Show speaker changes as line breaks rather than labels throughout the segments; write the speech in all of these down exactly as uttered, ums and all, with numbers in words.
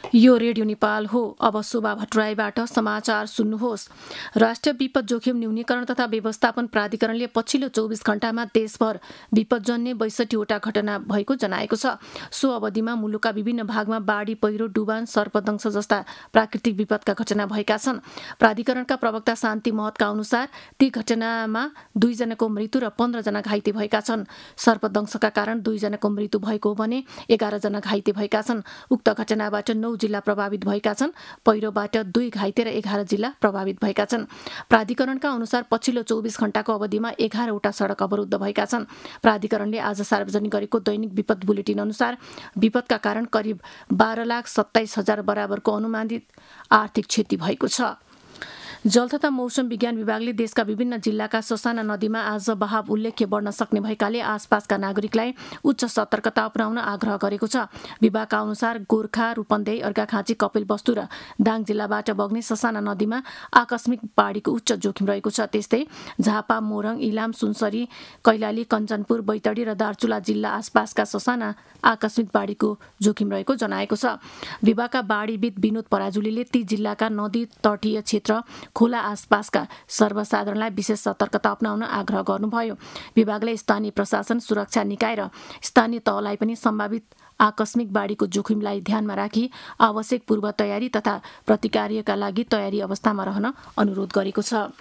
यो रेडियो नेपाल हो। अब शोभा भट्टराईबाट समाचार सुन्नुहोस्। राष्ट्रिय विपद जोखिम न्यूनीकरण तथा व्यवस्थापन प्राधिकरणले पछिल्लो चौबिस घण्टामा देशभर विपदजन्य बैसठीवटा घटना भएको जनाएको छ। सो अवधिमा मुलुकका विभिन्न भागमा बाढी, पहिरो, डुबान, सर्पदंश जस्ता प्राकृतिक विपदका घटना भएका छन्। प्राधिकरणका प्रवक्ता शान्ति महतका अनुसार ती घटनामा दुईजनाको मृत्यु र पन्ध्रजना घाइते भएका छन्। सर्पदंशका कारण दुईजनाको मृत्यु भएको हो भने एघारजना घाइते भएका छन्। उक्त घटनाबाट नौ जिल्ला प्रभावित भएका छन्। पहिरोबाट दुई घाइते र एघार जिल्ला प्रभावित भएका छन्। प्राधिकरणका अनुसार पछिल्लो चौबिस घण्टाको अवधिमा एघारवटा सडक अवरुद्ध भएका छन्। प्राधिकरणले आज सार्वजनिक गरेको दैनिक विपद बुलेटिन अनुसार विपदका कारण करिब बाह्र लाख सत्ताइस हजार बराबरको अनुमानित आर्थिक क्षति भएको छ। जल तथा मौसम विज्ञान विभागले देशका विभिन्न जिल्लाका ससाना नदीमा आज बहाव उल्लेख्य बढ्न सक्ने भएकाले आसपासका नागरिकलाई उच्च सतर्कता अपनाउन आग्रह गरेको छ। विभागका अनुसार गोर्खा, रूपन्देही, अर्घाखाँची, कपिलवस्तु र दाङ जिल्लाबाट बग्ने ससाना नदीमा आकस्मिक बाढीको उच्च जोखिम रहेको छ। त्यस्तै झापा, मोरङ, इलाम, सुनसरी, कैलाली, कञ्चनपुर, बैतडी र दार्चुला जिल्ला आसपासका ससाना आकस्मिक बाढीको जोखिम रहेको जनाएको छ। विभागका बाढीविद विनोद पराजुलीले ती जिल्लाका नदी तटीय क्षेत्र, खोला आसपासका सर्वसाधारणलाई विशेष सतर्कता अपनाउन आग्रह गर्नुभयो। विभागले स्थानीय प्रशासन, सुरक्षा निकाय र स्थानीय तहलाई पनि सम्भावित आकस्मिक बाढीको जोखिमलाई ध्यानमा राखी आवश्यक पूर्व तयारी तथा प्रतिकारका लागि तयारी अवस्थामा रहन अनुरोध गरेको छ।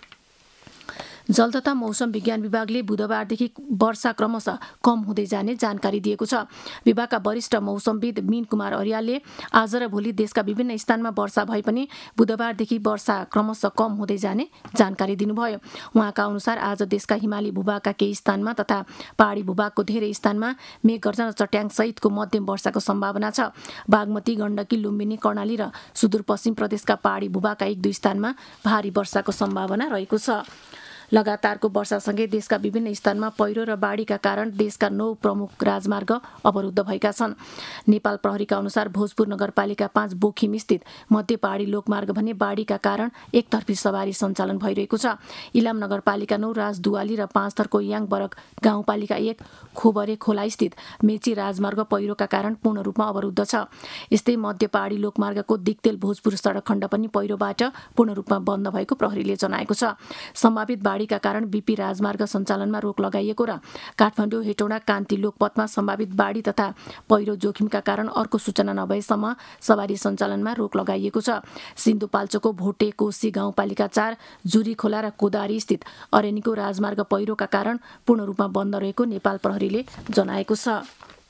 जल तथा मौसम विज्ञान विभागले बुधबारदेखि वर्षा क्रमशः कम हुँदै जाने जानकारी दिएको छ। विभागका वरिष्ठ मौसमविद मीन कुमार अर्यालले आज र भोलि देशका विभिन्न स्थानमा वर्षा भए पनि बुधबारदेखि वर्षा क्रमशः कम हुँदै जाने जानकारी दिनुभयो। उहाँका अनुसार आज देशका हिमाली भूभागका केही स्थानमा तथा पहाडी भूभागको धेरै स्थानमा मेघगर्जन र चट्याङ सहितको मध्यम वर्षाको सम्भावना छ। बागमती, गण्डकी, लुम्बिनी, कर्णाली र सुदूरपश्चिम प्रदेशका पहाडी भूभागका एक दुई स्थानमा भारी वर्षाको सम्भावना रहेको छ। लगातारको वर्षासँगै देशका विभिन्न स्थानमा पहिरो र बाढीका कारण देशका नौ प्रमुख राजमार्ग अवरुद्ध भएका छन्। नेपाल प्रहरीका अनुसार भोजपुर नगरपालिका पाँच बोखिम स्थित मध्य पहाडी लोकमार्ग भने बाढीका कारण एकतर्फी सवारी सञ्चालन भइरहेको छ। इलाम नगरपालिका नौ, राजदुवाली र पाँच थरको याङबरक गाउँपालिका एक, खोबरे खोला स्थित मेची राजमार्ग पहिरोका कारण पूर्ण रूपमा अवरुद्ध छ। यस्तै मध्य पहाडी लोकमार्गको दिक्तेल भोजपुर सडक खण्ड पनि पहिरोबाट पूर्ण रूपमा बन्द भएको प्रहरीले जनाएको छ। सम्भावित बाढीका कारण बीपी राजमार्ग सञ्चालनमा रोक लगाइएको र काठमाडौँ, हेटौडा, कान्ति लोकपथमा सम्भावित बाढी तथा पहिरो जोखिमका कारण अर्को सूचना नभएसम्म सवारी सञ्चालनमा रोक लगाइएको छ। सिन्धुपाल्चोकको भोटे, कोशी गाउँपालिका चार, जुरी खोला र कोदारी स्थित अरेनीको राजमार्ग पहिरोका कारण पूर्ण रूपमा बन्द रहेको नेपाल प्रहरीले जनाएको छ।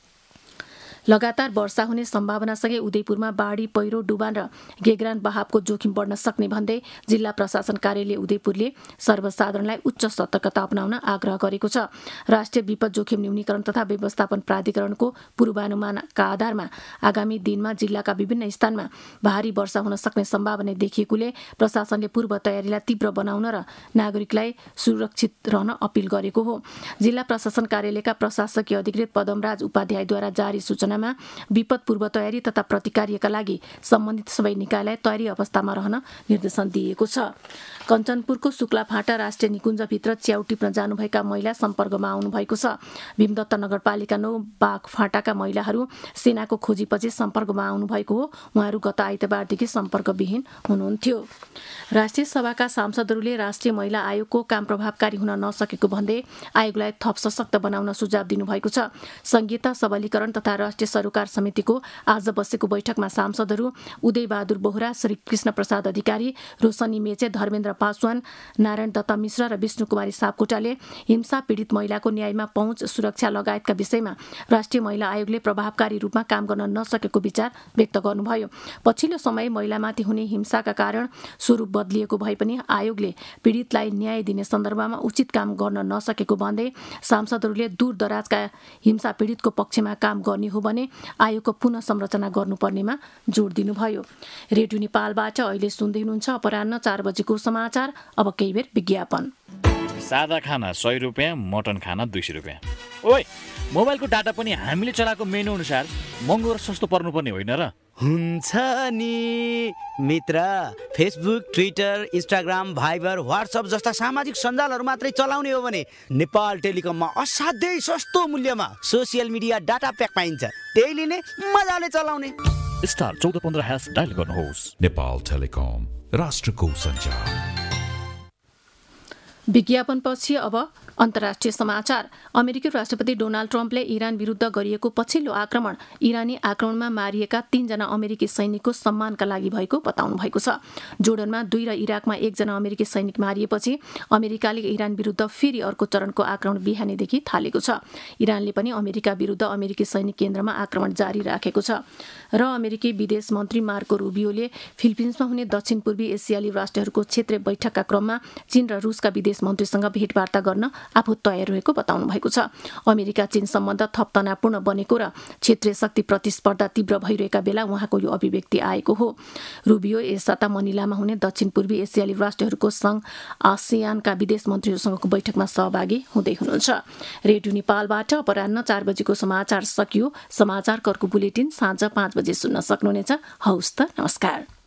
लगातार वर्षा हुने सम्भावनासँगै उदयपुरमा बाढी, पहिरो, डुबान र गेग्रान बहावको जोखिम बढ्न सक्ने भन्दै जिल्ला प्रशासन कार्यालय उदयपुरले सर्वसाधारणलाई उच्च सतर्कता अपनाउन आग्रह गरेको छ। राष्ट्रिय विपद जोखिम न्यूनीकरण तथा व्यवस्थापन प्राधिकरणको पूर्वानुमानका आधारमा आगामी दिनमा जिल्लाका विभिन्न स्थानमा भारी वर्षा हुन सक्ने सम्भावना देखिएकोले प्रशासनले पूर्व तयारीलाई तीव्र बनाउन र नागरिकलाई सुरक्षित रहन अपिल गरेको हो। जिल्ला प्रशासन कार्यालयका प्रशासकीय अधिकृत पदमराज उपाध्यायद्वारा जारी सूचना विपद पूर्व तयारी तथा प्रतिकार्यका लागि सम्बन्धित सबै निकायलाई तयारी अवस्थामा रहन निर्देशन दिएको छ। कञ्चनपुरको शुक्लाफाँटा राष्ट्रिय निकुञ्जभित्र च्याउ टिप्न जानुभएका महिला सम्पर्कमा आउनु भएको छ। भीमदत्त नगरपालिका नौ बाघफाँटाका महिलाहरू सेनाको खोजीपछि सम्पर्कमा आउनु भएको हो। उहाँहरू गत आइतबारदेखि सम्पर्कविहीन हुनुहुन्थ्यो। राष्ट्रिय सभाका सांसदहरूले राष्ट्रिय महिला आयोगको काम प्रभावकारी हुन नसकेको भन्दै आयोगलाई थप सशक्त बनाउन सुझाव दिनुभएको छ। संघीयता सबलीकरण तथा राष्ट्रिय सरोकार समितिको आज बसेको बैठकमा सांसदहरू उदय बहादुर बोहरा, श्री कृष्ण प्रसाद अधिकारी, रोशनी मेचे, धर्मेन्द्र पासवान, नारायण दत्त मिश्र र विष्णु कुमारी सापकोटाले हिंसा पीडित महिलाको न्यायमा पहुँच, सुरक्षा लगायतका विषयमा राष्ट्रिय महिला आयोगले प्रभावकारी रूपमा काम गर्न नसकेको विचार व्यक्त गर्नुभयो। पछिल्लो समय महिलामाथि हुने हिंसाका कारण स्वरूप बदलिएको भए पनि आयोगले पीडितलाई न्याय दिने सन्दर्भमा उचित काम गर्न नसकेको भन्दै सांसदहरूले दूर दराजका हिंसा पीडितको पक्षमा काम गर्ने हो भने आयोगको पुनः संरचना गर्नुपर्नेमा जोड दिनुभयो। रेडियो नेपालबाट अहिले सुन्दै हुनुहुन्छ अपराह्न चार बजेको समाचार। अब केही बेर विज्ञापन।
सादा खाना सय रुपियाँ, मटन खाना दुई सय रुपियाँ। ओइ, मोबाइलको डाटा पनि हामीले चलाएको मेनु अनुसार महँगो र सस्तो पर्नुपर्ने होइन र?
हुन्छ नि मित्र, Facebook, Twitter, Instagram, Viber, WhatsApp जस्ता सामाजिक सञ्जालहरू मात्रै चलाउने हो भने नेपाल टेलिकममा असाध्यै सस्तो मूल्यमा सोसियल मिडिया डाटा प्याक पाइन्छ। त्यही लिने, मजाले चलाउने।
स्टार चौध पन्ध्र ह्यास डायल गर्नुहोस्।
नेपाल टेलिकम, राष्ट्रको सञ्चार।
विज्ञापनपछि अब अन्तर्राष्ट्रिय समाचार। अमेरिकी राष्ट्रपति डोनाल्ड ट्रम्पले इरान विरुद्ध गरिएको पछिल्लो आक्रमण इरानी आक्रमणमा मारिएका तीनजना अमेरिकी सैनिकको सम्मानका लागि भएको बताउनु भएको छ। जोर्डनमा दुई र इराकमा एकजना अमेरिकी सैनिक मारिएपछि अमेरिकाले इरान विरुद्ध फेरि अर्को चरणको आक्रमण बिहानैदेखि थालेको छ। इरानले पनि अमेरिका विरुद्ध अमेरिकी सैनिक केन्द्रमा आक्रमण जारी राखेको छ र अमेरिकी विदेश मन्त्री मार्को रुबियोले फिलिपिन्समा हुने दक्षिण पूर्वी एसियाली राष्ट्रहरूको क्षेत्रीय बैठकका क्रममा चीन र रुसका विदेश मन्त्रीसँग भेटवार्ता गर्न आफू तयार रहेको बताउनु भएको छ। अमेरिका चीन सम्बन्ध थप तनावपूर्ण बनेको र क्षेत्रीय शक्ति प्रतिस्पर्धा तीव्र भइरहेका बेला उहाँको यो अभिव्यक्ति आएको हो। रुबियो यस साता मनिलामा हुने दक्षिण पूर्वी एसियाली राष्ट्रहरूको संघ आसियानका विदेश मन्त्रीहरूसँगको बैठकमा सहभागी हुँदै हुनुहुन्छ। रेडियो नेपालबाट अपराह्न चार बजेको समाचार सकियो। समाचारको अर्को बुलेटिन साँझ पाँच बजे सुन्न सक्नुहुनेछ। हौस् त, नमस्कार।